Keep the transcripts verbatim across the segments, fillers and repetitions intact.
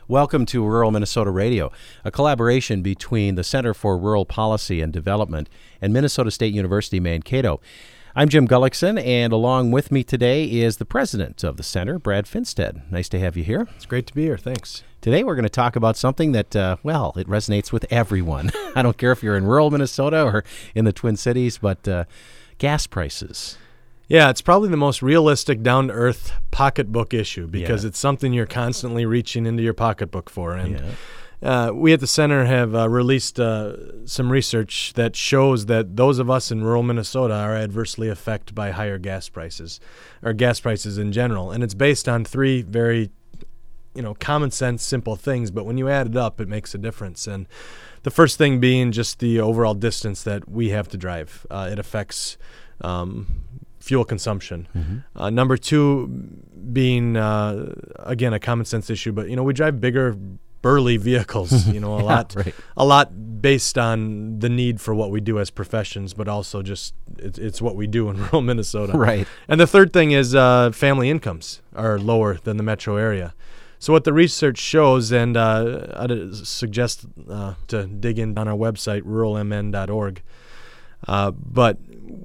Welcome to Rural Minnesota Radio, a collaboration between the Center for Rural Policy and Development and Minnesota State University Mankato. I'm Jim Gullickson, and along with me today is the president of the center, Brad Finstead. Nice to have you here. It's great to be here. Thanks. Today we're going to talk about something that, uh, well, it resonates with everyone. I don't care if you're in rural Minnesota or in the Twin Cities, but uh, gas prices. Yeah, it's probably the most realistic, down-to-earth pocketbook issue because Yeah. it's something you're constantly reaching into your pocketbook for. And Yeah. uh, we at the center have uh, released uh, some research that shows that those of us in rural Minnesota are adversely affected by higher gas prices, or gas prices in general. And it's based on three very, you know, common sense, simple things, but when you add it up, it makes a difference. And the first thing being just the overall distance that we have to drive. Uh, it affects um, fuel consumption. Mm-hmm. Uh, number two being, uh, again, a common sense issue, but, you know, we drive bigger, burly vehicles, you know, a Yeah, lot, right. a lot based on the need for what we do as professions, but also just it's, it's what we do in rural Minnesota. Right. And the third thing is uh, family incomes are lower than the metro area. So what the research shows, and uh, I'd suggest uh, to dig in on our website, rural m n dot org, uh, but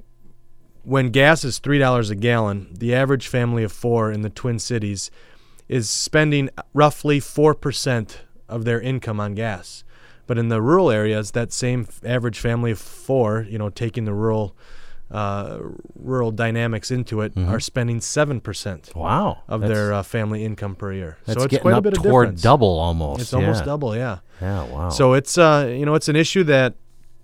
when gas is three dollars a gallon, the average family of four in the Twin Cities is spending roughly four percent of their income on gas. But in the rural areas, that same f- average family of four, you know, taking the rural uh, rural dynamics into it, Mhm. are spending seven percent Wow. of That's- their uh, family income per year. That's So it's getting quite a up bit of toward difference. double almost. It's almost Yeah. double, yeah. Yeah, wow. So it's uh, you know, it's an issue that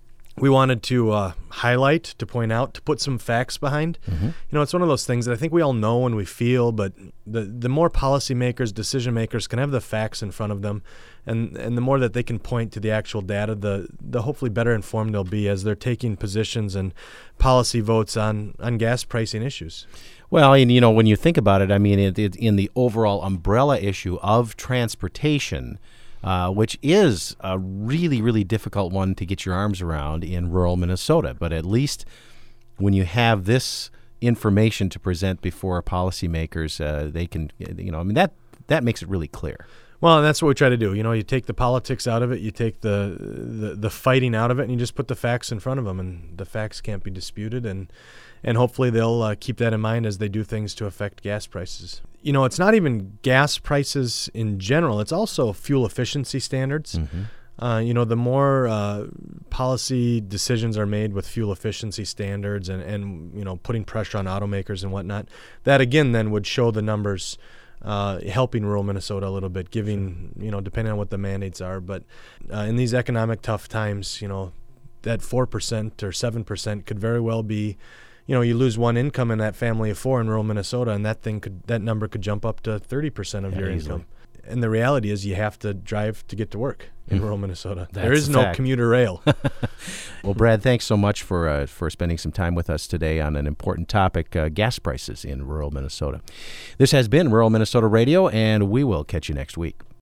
we wanted to uh, highlight, to point out, to put some facts behind. Mhm. You know, it's one of those things that I think we all know and we feel, but the the more policymakers, decision makers can have the facts in front of them, and, and the more that they can point to the actual data, the the hopefully better informed they'll be as they're taking positions and policy votes on, on gas pricing issues. Well, and you know, when you think about it, I mean, it, it, in the overall umbrella issue of transportation, uh, which is a really, really difficult one to get your arms around in rural Minnesota. But at least when you have this information to present before policymakers, uh, they can, you know, I mean, that that makes it really clear. Well, and that's what we try to do. You know, you take the politics out of it, you take the, the the fighting out of it, and you just put the facts in front of them, and the facts can't be disputed, and and hopefully they'll uh, keep that in mind as they do things to affect gas prices. You know, it's not even gas prices in general; it's also fuel efficiency standards. Mm-hmm. Uh, you know, the more uh, policy decisions are made with fuel efficiency standards, and and you know, putting pressure on automakers and whatnot, that again then would show the numbers. Uh, helping rural Minnesota a little bit, giving, you know, depending on what the mandates are. But uh, in these economic tough times, you know, that four percent or seven percent could very well be, you know, you lose one income in that family of four in rural Minnesota, and that thing could, that number could jump up to thirty percent of Yeah, your easily. income. And the reality is you have to drive to get to work in Mm. rural Minnesota. That's There is a no fact. commuter rail. Well, Brad, thanks so much for uh, for spending some time with us today on an important topic, uh, gas prices in rural Minnesota. This has been Rural Minnesota Radio, and we will catch you next week.